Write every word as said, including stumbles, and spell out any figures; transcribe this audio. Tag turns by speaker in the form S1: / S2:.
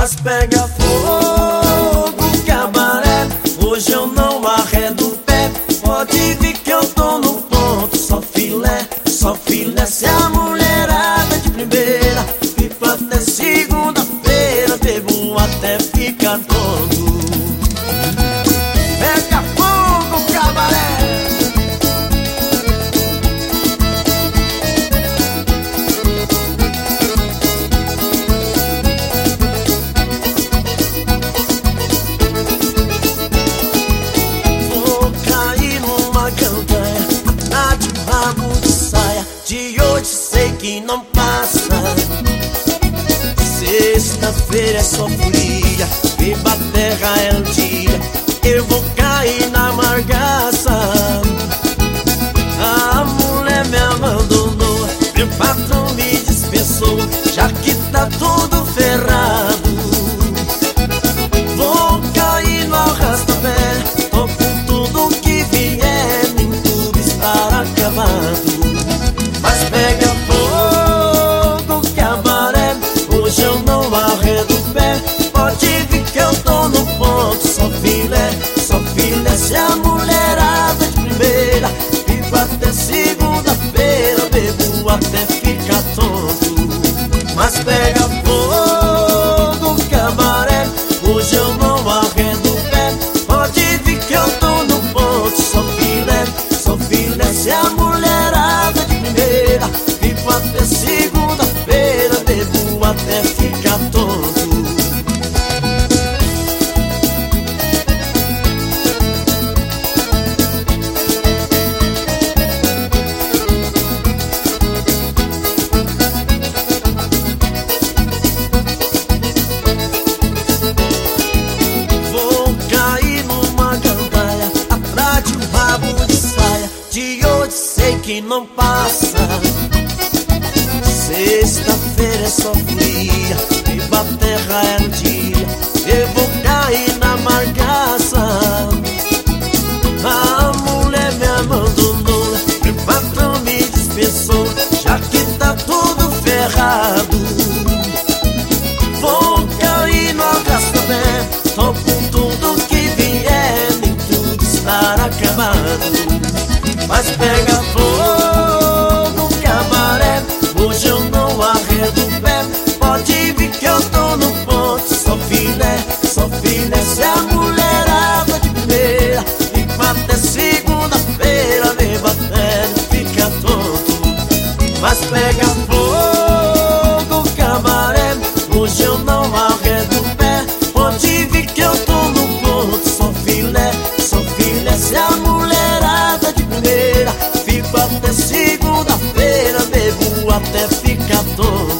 S1: mas pega fogo, cabaré. Hoje eu não arredo o pé, pode vir que eu tô no ponto. Só filé, só filé. Se a mulherada de primeira, fico até segunda-feira, bebo até ficar tonto. Pega fogo, cabaré. Vou cair numa gandanha, atrás de um rabo de saia. De hoje sei que não passa. Sexta-feira é só folia, beba a terra é o dia. Eu vou cair na margaça. A mulher me abandonou, meu patrão me dispensou, já que tá tudo ferrado. Vou cair no arrasta-pé, tô com tudo que vier, nem tudo estará acabado. Mas pega fogo, cabaré. Hoje eu não arredo o pé, pode vir que eu tô no ponto. Só filé, só filé. Se a mulherada de primeira, fico até segunda-feira, bebo até ficar tonto. Mas pega fogo, cabaré. Hoje eu não arredo o pé, pode vir que eu tô no ponto. Só filé, só filé. Se a mulherada de primeira, fico até segunda-feira, bebo até ficar tonto. Vou cair numa gandaia, atrás de um rabo de saia. De hoje sei que não passa. Sexta-feira é só folia, beba a terra é no dia. Eu vou cair na margaça. A mulher me abandonou, meu patrão me dispensou, já que tá tudo ferrado. Vou cair no arrasta-pé, tô com tudo que vier, nem tudo estará acabado. Mas pega fogo, cabaré. Hoje eu não arredo o pé, pode vir que eu tô no ponto. Só filé, só filé. Se a mulherada de primeira, fico até segunda-feira, beba até ficar tonto. Mas pega fogo, cabaré. Hoje eu não arredo o pé, pode vir que eu tô no ponto. Só filé, só filé. Se a mulherada de primeira, fico até segunda-feira, bebo até ficar tonto.